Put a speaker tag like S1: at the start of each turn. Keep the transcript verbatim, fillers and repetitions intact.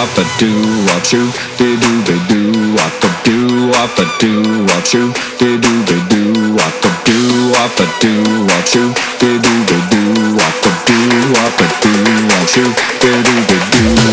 S1: wop a do wop shoo, de do be do wop a do wop a do wop shoo, de do be do wop a do wop a do wop shoo, de do be do wop a do wop a do wop shoo, de do be do.